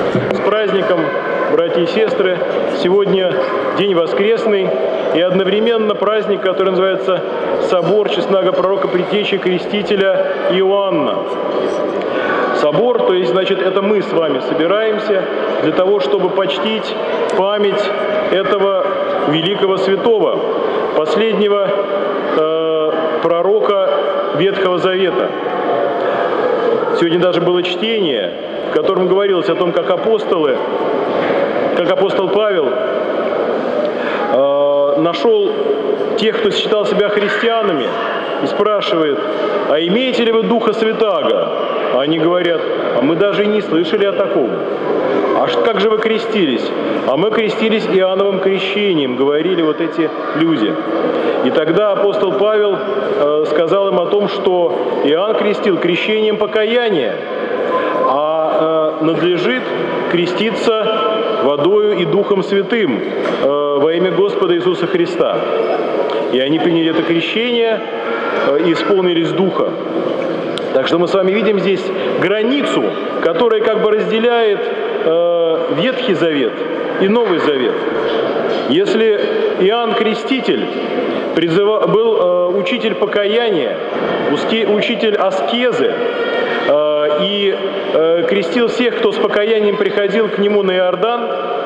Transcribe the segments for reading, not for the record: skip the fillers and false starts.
С праздником, братья и сестры! Сегодня день воскресный и одновременно праздник, который называется Собор честного пророка Предтечи Крестителя Иоанна. Собор, то есть, значит, это мы с вами собираемся для того, чтобы почтить память этого великого святого, последнего пророка Ветхого Завета. Сегодня даже было чтение, в котором говорилось о том, как апостол Павел нашел тех, кто считал себя христианами, и спрашивает: а имеете ли вы Духа Святаго? А они говорят: а мы даже и не слышали о таком. А как же вы крестились? А мы крестились Иоанновым крещением, говорили вот эти люди. И тогда апостол Павел сказал им о том, что Иоанн крестил крещением покаяния, а надлежит креститься водою и Духом Святым во имя Господа Иисуса Христа. И они приняли это крещение и исполнились Духа. Так что мы с вами видим здесь границу, которая как бы разделяет Ветхий Завет и Новый Завет. Если Иоанн Креститель был учитель покаяния, учитель аскезы, и крестил всех, кто с покаянием приходил к нему на Иордан,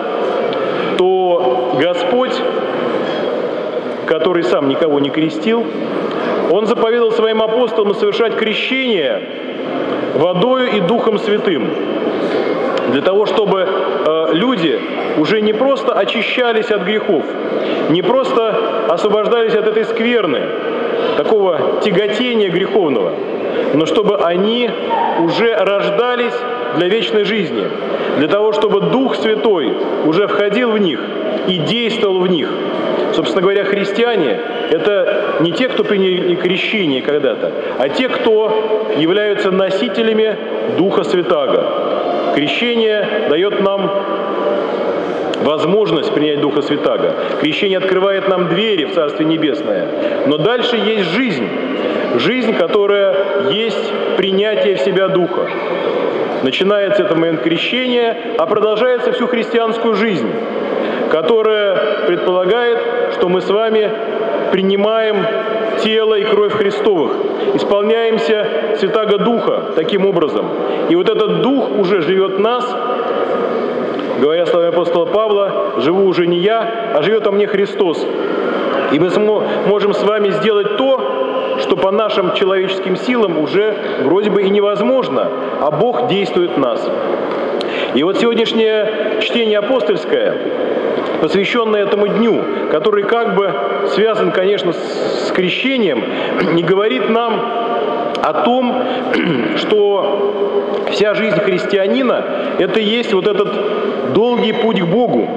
то Господь, который сам никого не крестил, Он заповедал своим апостолам совершать крещение водою и Духом Святым, для того, чтобы люди уже не просто очищались от грехов, не просто освобождались от этой скверны, такого тяготения греховного, но чтобы они уже рождались для вечной жизни, для того, чтобы Дух Святой уже входил в них и действовал в них. Собственно говоря, христиане – это не те, кто приняли крещение когда-то, а те, кто являются носителями Духа Святаго. Крещение дает нам возможность принять Духа Святаго. Крещение открывает нам двери в Царствие Небесное. Но дальше есть жизнь. Жизнь, которая есть принятие в себя Духа. Начинается это в момент крещения, а продолжается всю христианскую жизнь, которая предполагает, что мы с вами принимаем тело и кровь Христовых, исполняемся Святаго Духа таким образом. И вот этот Дух уже живет в нас, говоря словами апостола Павла: «Живу уже не я, а живет во мне Христос». И мы можем с вами сделать то, что по нашим человеческим силам уже вроде бы и невозможно, а Бог действует в нас. И вот сегодняшнее чтение апостольское, посвященное этому дню, который как бы связан, конечно, с крещением, не говорит нам о том, что вся жизнь христианина – это и есть вот этот долгий путь к Богу.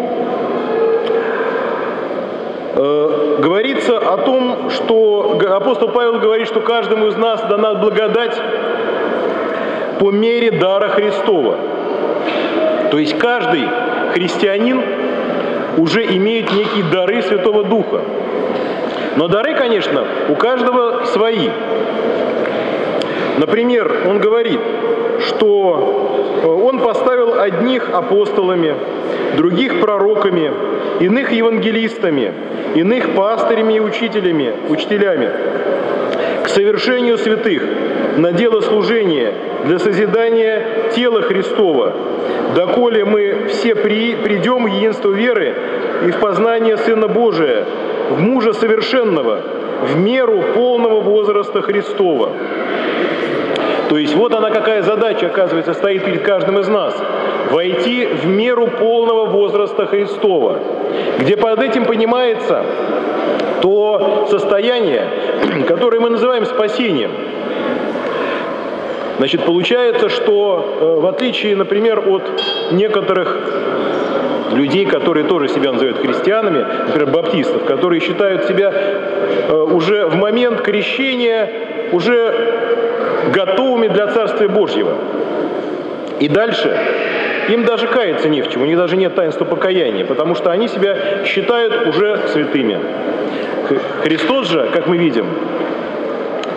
Говорится о том, что апостол Павел говорит, что каждому из нас дана благодать по мере дара Христова. То есть каждый христианин уже имеет некие дары Святого Духа. Но дары, конечно, у каждого свои. Например, он говорит, что он поставил одних апостолами, других пророками, иных евангелистами, иных пастырями и учителями, к совершению святых, на дело служения, для созидания тела Христова, доколе мы все придем в единство веры и в познание Сына Божия, в мужа совершенного, в меру полного возраста Христова. То есть вот она какая задача, оказывается, стоит перед каждым из нас. Войти в меру полного возраста Христова, где под этим понимается то состояние, которое мы называем спасением. Значит, получается, что в отличие, например, от некоторых людей, которые тоже себя называют христианами, например, баптистов, которые считают себя уже в момент крещения уже готовыми для Царствия Божьего. И дальше им даже каяться не в чем, у них даже нет таинства покаяния, потому что они себя считают уже святыми. Христос же, как мы видим,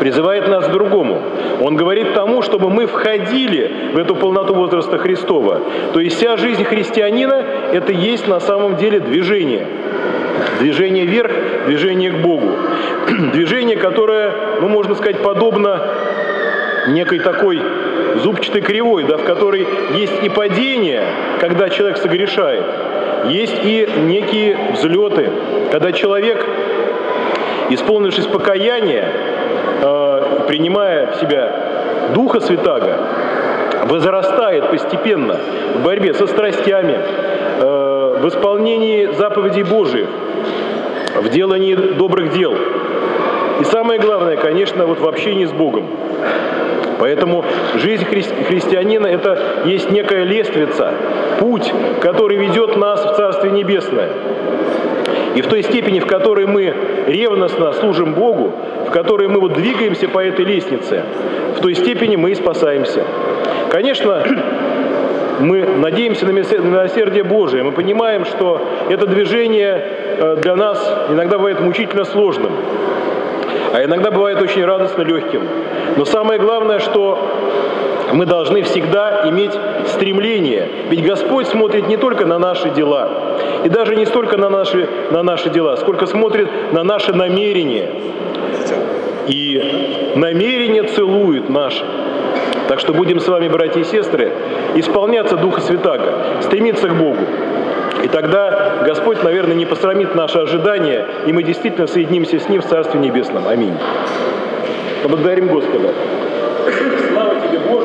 призывает нас к другому. Он говорит тому, чтобы мы входили в эту полноту возраста Христова. То есть вся жизнь христианина – это есть на самом деле движение. Движение вверх, движение к Богу. Движение, которое, можно сказать, подобно некой такой зубчатой кривой, да, в которой есть и падение, когда человек согрешает, есть и некие взлеты, когда человек, исполнившись покаяния, принимая в себя Духа Святаго, возрастает постепенно в борьбе со страстями, в исполнении заповедей Божиих, в делании добрых дел. И самое главное, конечно, в общении с Богом. Поэтому жизнь христианина – это есть некая лестница, путь, который ведет нас в Царствие Небесное. И в той степени, в которой мы ревностно служим Богу, в которой мы двигаемся по этой лестнице, в той степени мы и спасаемся. Конечно, мы надеемся на милосердие Божие. Мы понимаем, что это движение для нас иногда бывает мучительно сложным, а иногда бывает очень радостно легким. Но самое главное, что мы должны всегда иметь стремление. Ведь Господь смотрит не только на наши дела, и даже не столько на наши дела, сколько смотрит на наши намерения. И намерение целует наши. Так что будем с вами, братья и сестры, исполняться Духа Святаго, стремиться к Богу. И тогда Господь, наверное, не посрамит наши ожидания, и мы действительно соединимся с Ним в Царстве Небесном. Аминь. Поблагодарим Господа. Слава Тебе, Боже!